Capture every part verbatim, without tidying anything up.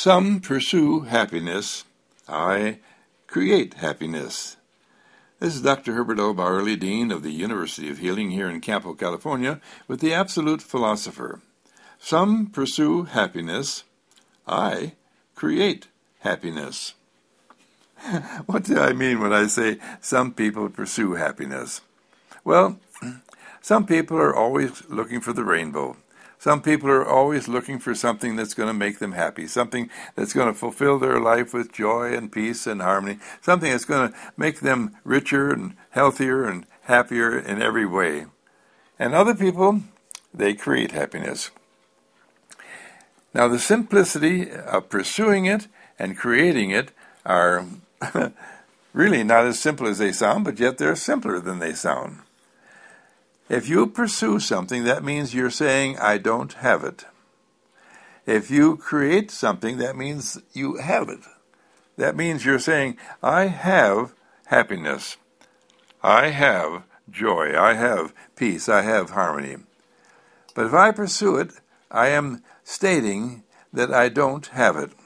Some pursue happiness. I create happiness. This is Doctor Herbert L. Barley, Dean of the University of Healing here in Campo, California, with the Absolute Philosopher. Some pursue happiness. I create happiness. What do I mean when I say some people pursue happiness? Well, some people are always looking for the rainbow. Some people are always looking for something that's going to make them happy, something that's going to fulfill their life with joy and peace and harmony, something that's going to make them richer and healthier and happier in every way. And other people, they create happiness. Now, the simplicity of pursuing it and creating it are really not as simple as they sound, but yet they're simpler than they sound. If you pursue something, that means you're saying, I don't have it. If you create something, that means you have it. That means you're saying, I have happiness. I have joy. I have peace. I have harmony. But if I pursue it, I am stating that I don't have it.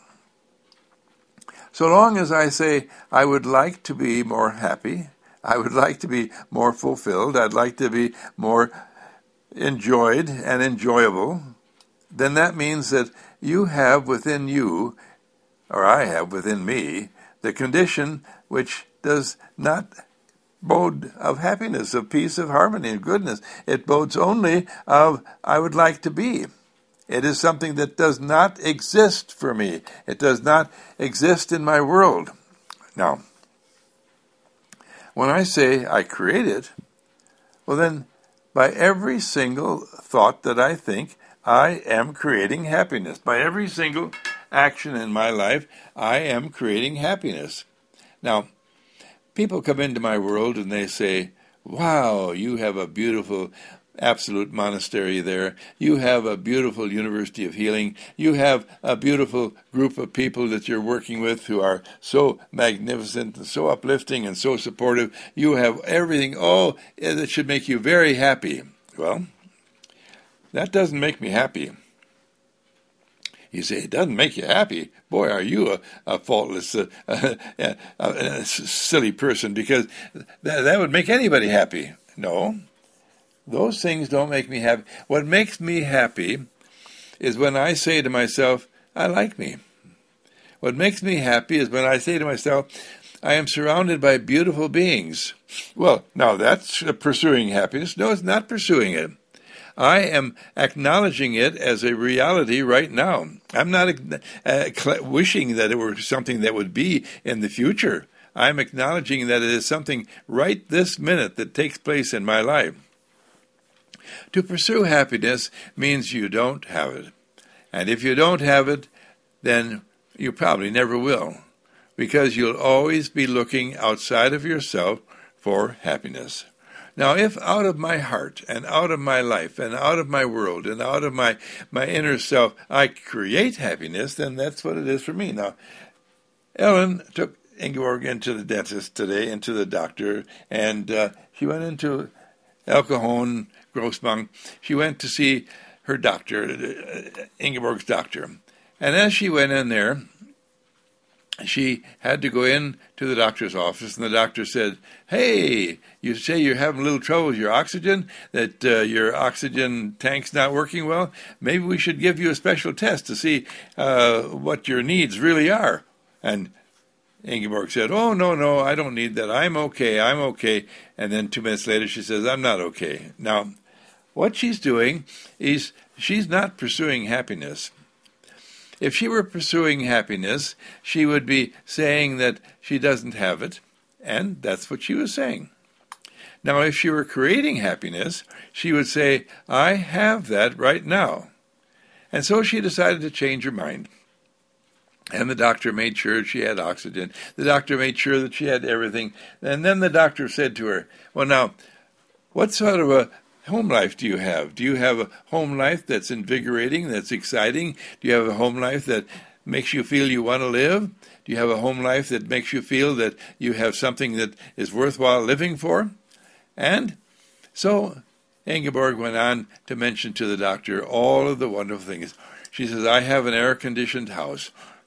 So long as I say, I would like to be more happy, I would like to be more fulfilled, I'd like to be more enjoyed and enjoyable, then that means that you have within you, or I have within me, the condition which does not bode of happiness, of peace, of harmony, and goodness. It bodes only of I would like to be. It is something that does not exist for me. It does not exist in my world. Now, when I say I create it, well then, by every single thought that I think, I am creating happiness. By every single action in my life, I am creating happiness. Now, people come into my world and they say, wow, you have a beautiful Absolute monastery there. You have a beautiful University of Healing. You have a beautiful group of people that you're working with who are so magnificent and so uplifting and so supportive. You have everything, oh, that should make you very happy. Well, that doesn't make me happy. You say, it doesn't make you happy? Boy, are you a, a faultless, uh, uh, uh, uh, silly person, because that, that would make anybody happy. No. Those things don't make me happy. What makes me happy is when I say to myself, I like me. What makes me happy is when I say to myself, I am surrounded by beautiful beings. Well, now that's pursuing happiness. No, it's not pursuing it. I am acknowledging it as a reality right now. I'm not uh, wishing that it were something that would be in the future. I'm acknowledging that it is something right this minute that takes place in my life. To pursue happiness means you don't have it. And if you don't have it, then you probably never will, because you'll always be looking outside of yourself for happiness. Now, if out of my heart and out of my life and out of my world and out of my, my inner self I create happiness, then that's what it is for me. Now, Ellen took Ingeborg into the dentist today, into the doctor, and uh, she went into El Cajon, Grossbank. She went to see her doctor, uh, Ingeborg's doctor. And as she went in there, she had to go in to the doctor's office, and the doctor said, hey, you say you're having a little trouble with your oxygen, that uh, your oxygen tank's not working well? Maybe we should give you a special test to see uh, what your needs really are. And Ingeborg said, oh, no, no, I don't need that. I'm okay, I'm okay. And then two minutes later she says, I'm not okay. Now, what she's doing is she's not pursuing happiness. If she were pursuing happiness, she would be saying that she doesn't have it, and that's what she was saying. Now, if she were creating happiness, she would say, I have that right now. And so she decided to change her mind. And the doctor made sure she had oxygen. The doctor made sure that she had everything. And then the doctor said to her, well, now, what sort of a home life do you have? Do you have a home life that's invigorating, that's exciting? Do you have a home life that makes you feel you want to live? Do you have a home life that makes you feel that you have something that is worthwhile living for? And so Ingeborg went on to mention to the doctor all of the wonderful things. She says, I have an air-conditioned house.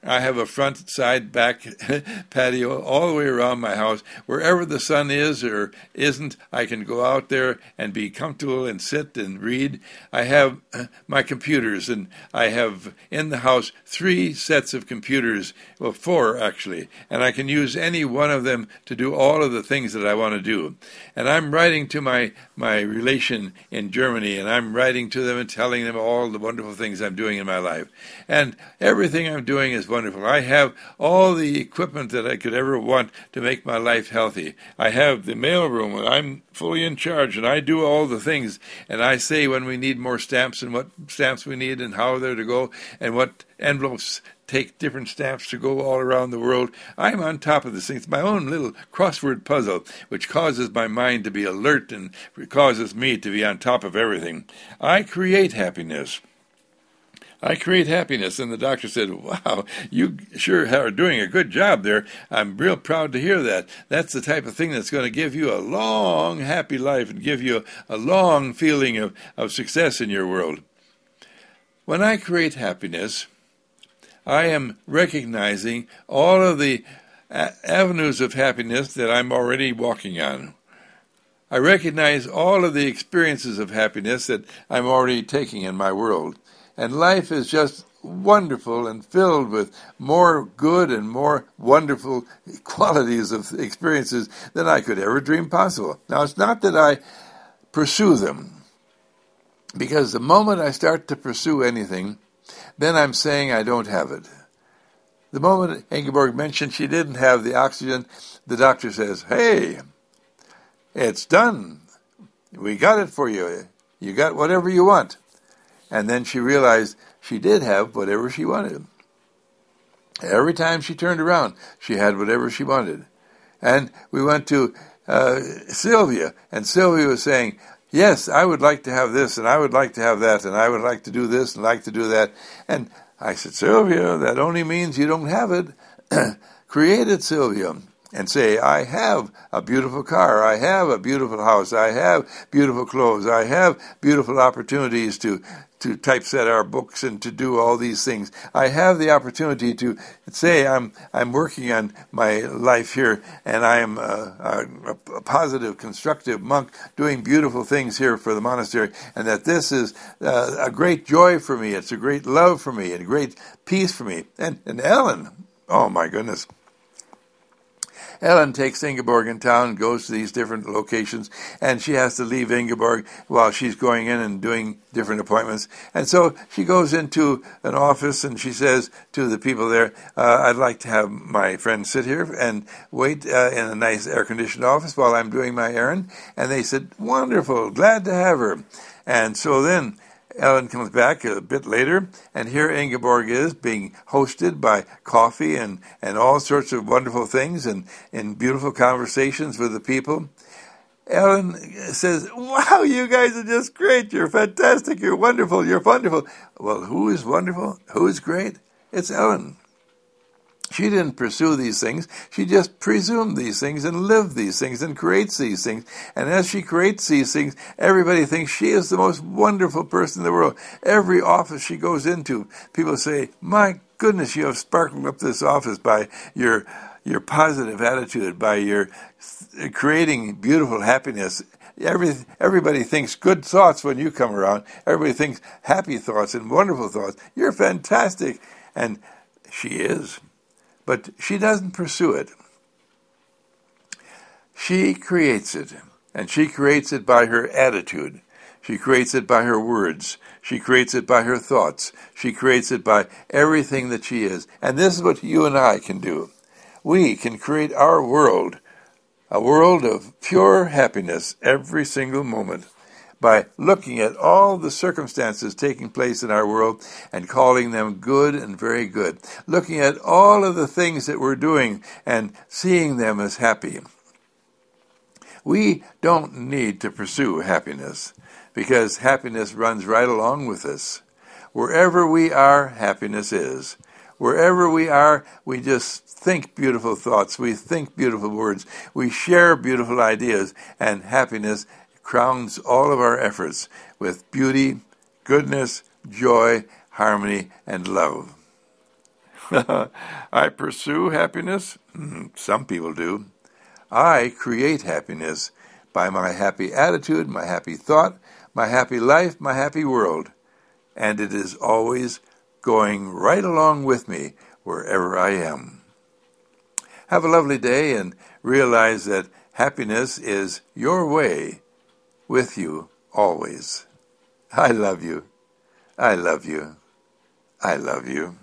I have a front, side, back patio all the way around my house. Wherever the sun is or isn't, I can go out there and be comfortable and sit and read. I have my computers, and I have in the house three sets of computers, well, four actually, and I can use any one of them to do all of the things that I want to do. And I'm writing to my, my relation in Germany, and I'm writing to them and telling them all the wonderful things I'm doing in my life. And everything I'm doing is wonderful. I have all the equipment that I could ever want to make my life healthy. I have the mailroom, and I'm fully in charge, and I do all the things. And I say when we need more stamps and what stamps we need and how they're to go and what envelopes take different stamps to go all around the world. I'm on top of this thing. It's my own little crossword puzzle, which causes my mind to be alert and causes me to be on top of everything. I create happiness. I create happiness. And the doctor said, wow, you sure are doing a good job there. I'm real proud to hear that. That's the type of thing that's going to give you a long, happy life and give you a long feeling of, of success in your world. When I create happiness, I am recognizing all of the a- avenues of happiness that I'm already walking on. I recognize all of the experiences of happiness that I'm already taking in my world. And life is just wonderful and filled with more good and more wonderful qualities of experiences than I could ever dream possible. Now, it's not that I pursue them, because the moment I start to pursue anything, then I'm saying I don't have it. The moment Ingeborg mentioned she didn't have the oxygen, the doctor says, hey, it's done. We got it for you. You got whatever you want. And then she realized she did have whatever she wanted. Every time she turned around, she had whatever she wanted. And we went to uh, Sylvia, and Sylvia was saying, yes, I would like to have this, and I would like to have that, and I would like to do this, and like to do that. And I said, Sylvia, that only means you don't have it. Create it, Sylvia. And say, I have a beautiful car, I have a beautiful house, I have beautiful clothes, I have beautiful opportunities to, to typeset our books and to do all these things. I have the opportunity to say I'm I'm working on my life here, and I am a, a, a positive, constructive monk doing beautiful things here for the monastery, and that this is uh, a great joy for me, it's a great love for me, and great peace for me. And, and Ellen, oh my goodness. Ellen takes Ingeborg in town, goes to these different locations, and she has to leave Ingeborg while she's going in and doing different appointments. And so she goes into an office and she says to the people there, uh, I'd like to have my friend sit here and wait uh, in a nice air-conditioned office while I'm doing my errand. And they said, wonderful, glad to have her. And so then Ellen comes back a bit later, and here Ingeborg is being hosted by coffee and, and all sorts of wonderful things and, and beautiful conversations with the people. Ellen says, wow, you guys are just great. You're fantastic. You're wonderful. You're wonderful. Well, who is wonderful? Who is great? It's Ellen. She didn't pursue these things. She just presumed these things and lived these things and creates these things. And as she creates these things, everybody thinks she is the most wonderful person in the world. Every office she goes into, people say, my goodness, you have sparkled up this office by your your positive attitude, by your creating beautiful happiness. Every, everybody thinks good thoughts when you come around. Everybody thinks happy thoughts and wonderful thoughts. You're fantastic. And she is. But she doesn't pursue it. She creates it, and she creates it by her attitude. She creates it by her words. She creates it by her thoughts. She creates it by everything that she is. And this is what you and I can do. We can create our world, a world of pure happiness every single moment, by looking at all the circumstances taking place in our world and calling them good and very good. Looking at all of the things that we're doing and seeing them as happy. We don't need to pursue happiness, because happiness runs right along with us. Wherever we are, happiness is. Wherever we are, we just think beautiful thoughts. We think beautiful words. We share beautiful ideas, and happiness crowns all of our efforts with beauty, goodness, joy, harmony, and love. I pursue happiness? Some people do. I create happiness by my happy attitude, my happy thought, my happy life, my happy world. And it is always going right along with me wherever I am. Have a lovely day and realize that happiness is your way with you always. I love you. I love you. I love you.